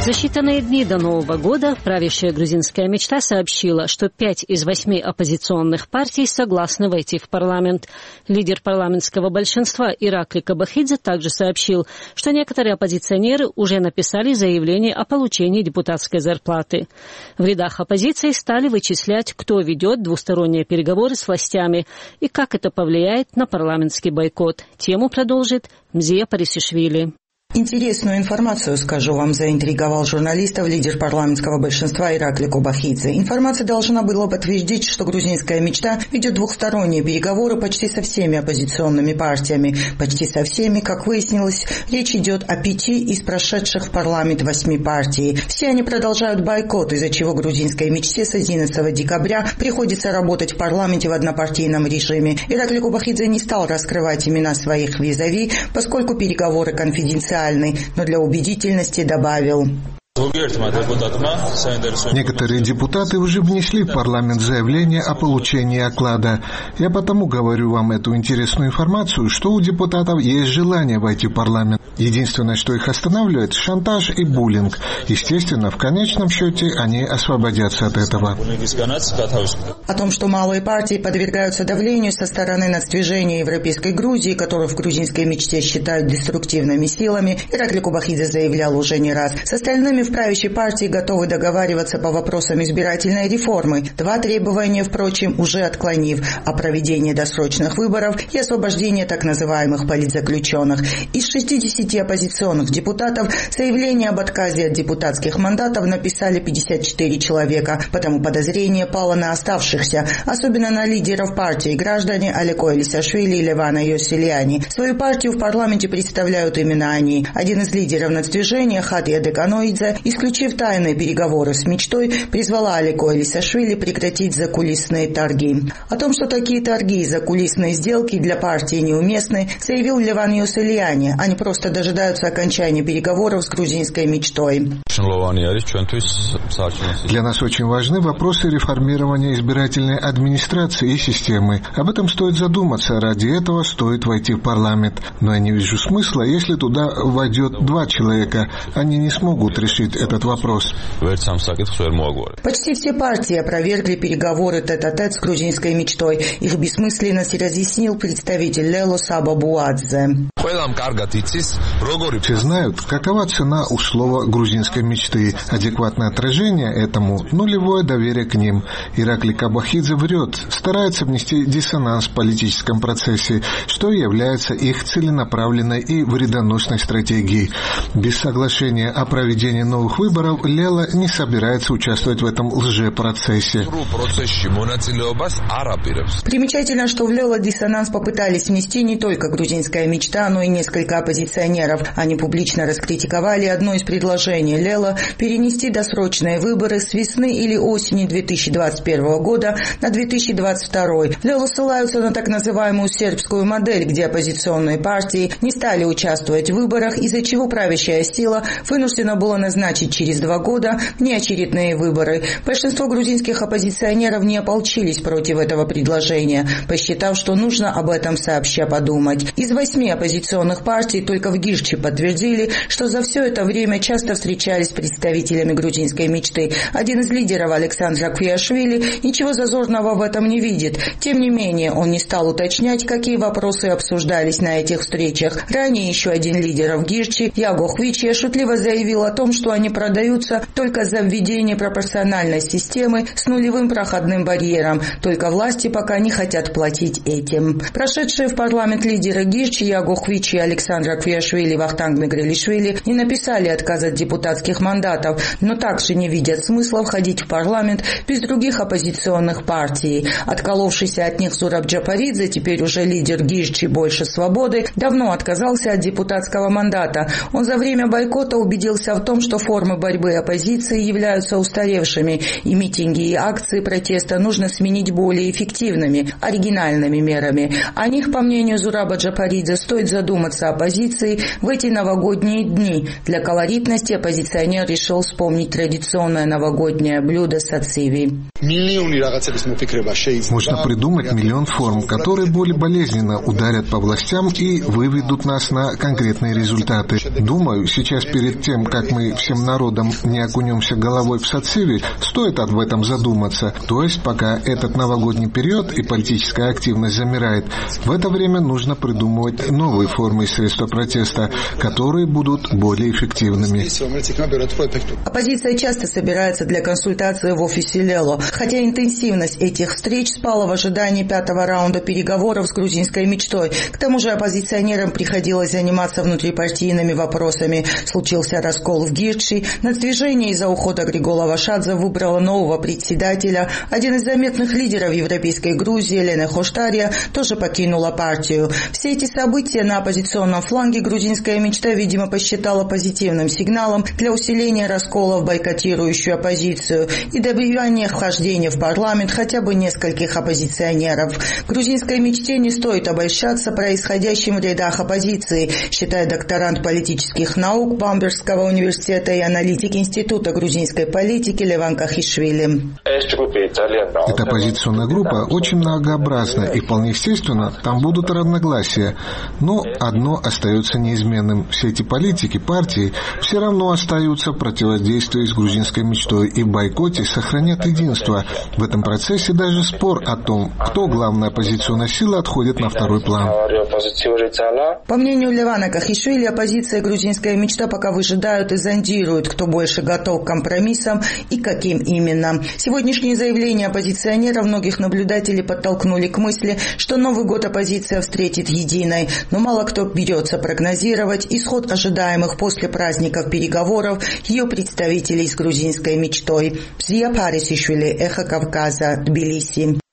За считанные дни до Нового года правящая грузинская мечта сообщила, что 5 из 8 оппозиционных партий согласны войти в парламент. Лидер парламентского большинства Иракли Кобахидзе также сообщил, что некоторые оппозиционеры уже написали заявление о получении депутатской зарплаты. В рядах оппозиции стали вычислять, кто ведет двусторонние переговоры с властями и как это повлияет на парламентский бойкот. Тему продолжит Мзия Парисишвили. Интересную информацию, скажу вам, заинтриговал журналистов лидер парламентского большинства Иракли Кобахидзе. Информация должна была подтвердить, что грузинская мечта ведет двухсторонние переговоры почти со всеми оппозиционными партиями. Почти со всеми, как выяснилось, речь идет о 5 из прошедших в парламент 8 партий. Все они продолжают бойкот, из-за чего грузинской мечте с 11 декабря приходится работать в парламенте в однопартийном режиме. Иракли Кобахидзе не стал раскрывать имена своих визави, поскольку переговоры конфиденциальны, но для убедительности добавил. Некоторые депутаты уже внесли в парламент заявление о получении оклада. Я потому говорю вам эту интересную информацию, что у депутатов есть желание войти в парламент. Единственное, что их останавливает, шантаж и буллинг. Естественно, в конечном счете они освободятся от этого. О том, что малые партии подвергаются давлению со стороны нацдвижения Европейской Грузии, которую в грузинской мечте считают деструктивными силами, Иракли Кобахидзе заявлял уже не раз. С остальными в правящей партии готовы договариваться по вопросам избирательной реформы. 2 требования, впрочем, уже отклонив: о проведении досрочных выборов и освобождении так называемых политзаключенных. Из 60 оппозиционных депутатов заявление об отказе от депутатских мандатов написали 54 человека, потому подозрение пало на оставшихся, особенно на лидеров партии, граждане Алеко Элисашвили и Левана Йосельяни. Свою партию в парламенте представляют именно они. Один из лидеров нацдвижения, Хатия Деканоидзе, исключив тайные переговоры с мечтой, призвала Алеко Элисашвили прекратить закулисные торги. О том, что такие торги и закулисные сделки для партии неуместны, заявил Леван Йосельяни. Они просто дожидаются окончания переговоров с грузинской мечтой. Для нас очень важны вопросы реформирования избирательной администрации и системы. Об этом стоит задуматься. Ради этого стоит войти в парламент. Но я не вижу смысла, если туда войдет 2 человека. Они не смогут решить этот вопрос. Почти все партии опровергли переговоры тет-а-тет с грузинской мечтой. Их бессмысленность разъяснил представитель Лело Саба Буадзе. Все знают, какова цена у слова грузинской мечты. Адекватное отражение этому – нулевое доверие к ним. Иракли Кобахидзе врет, старается внести диссонанс в политическом процессе, что является их целенаправленной и вредоносной стратегией. Без соглашения о проведении новых выборов Лела не собирается участвовать в этом лжепроцессе. Примечательно, что в Лела диссонанс попытались внести не только грузинская мечта, но и несколько оппозиционеров. Они публично раскритиковали одно из предложений Лела перенести досрочные выборы с весны или осени 2021 года на 2022. Лела ссылаются на так называемую сербскую модель, где оппозиционные партии не стали участвовать в выборах, из-за чего правящая сила вынуждена была назначить через 2 года неочередные выборы. Большинство грузинских оппозиционеров не ополчились против этого предложения, посчитав, что нужно об этом сообща подумать. Из 8 оппозиционных партий только в Гирчи подтвердили, что за все это время часто встречались с представителями грузинской мечты. Один из лидеров, Александр Квиашвили, ничего зазорного в этом не видит. Тем не менее, он не стал уточнять, какие вопросы обсуждались на этих встречах. Ранее еще один лидер в Гирчи, Яго Хвичи, шутливо заявил о том, что они продаются только за введение пропорциональной системы с нулевым проходным барьером. Только власти пока не хотят платить этим. Прошедшие в парламент лидеры Гирчи, Яго Хвичи, Александра Квиашвили и Вахтанг Мигрелишвили не написали отказ от депутатских мандатов, но также не видят смысла входить в парламент без других оппозиционных партий. Отколовшийся от них Зураб Джапаридзе, теперь уже лидер Гирчи «Больше свободы», давно отказался от депутатского мандата. Он за время бойкота убедился в том, что формы борьбы оппозиции являются устаревшими, и митинги и акции протеста нужно сменить более эффективными, оригинальными мерами. О них, по мнению Зураба Джапаридзе, стоит задуматься оппозиции оппозицией в эти новогодние дни. Для колоритности оппозиционер решил вспомнить традиционное новогоднее блюдо сациви. Можно придумать миллион форм, которые более болезненно ударят по властям и выведут нас на конкретные результаты. Думаю, сейчас перед тем, как мы всем народом не окунемся головой в сациви, стоит об этом задуматься. То есть, пока этот новогодний период и политическая активность замирает, в это время нужно придумывать новые формы и средства протеста, которые будут более эффективными. Оппозиция часто собирается для консультации в офисе Лело, хотя интенсивность этих встреч спала в ожидании 5-го раунда переговоров с грузинской мечтой. К тому же оппозиционерам приходилось заниматься внутрипартийными вопросами. Случился раскол в Гирчи, нацдвижение из-за ухода Григола Вашадзе выбрало нового председателя. Один из заметных лидеров европейской Грузии, Лена Хоштария, тоже покинула партию. Все эти события на оппозиционном фланге грузинская мечта, видимо, посчитала позитивным сигналом для усиления раскола в бойкотирующую оппозицию и добивания вхождения в парламент хотя бы нескольких оппозиционеров. Грузинской мечте не стоит обольщаться происходящим в рядах оппозиции, считает докторант политических наук Бамбергского университета и аналитик Института грузинской политики Леван Кахишвили. Эта оппозиционная группа очень многообразна, и вполне естественно, там будут разногласия. Но одно остается неизменным. Все эти политики, партии все равно остаются в противодействии с грузинской мечтой и в бойкоте сохранят единство. В этом процессе даже спор о том, кто главная оппозиционная сила, отходит на второй план. По мнению Левана Кахишвили, оппозиция и грузинская мечта пока выжидают и зондируют, кто больше готов к компромиссам и каким именно. Сегодняшние заявления оппозиционеров многих наблюдателей подтолкнули к мысли, что Новый год оппозиция встретит единой. Но мало кто берется прогнозировать исход ожидаемых после праздников переговоров ее представителей с грузинской мечтой. Зия Парисишвили, Эхо Кавказа, Тбилиси.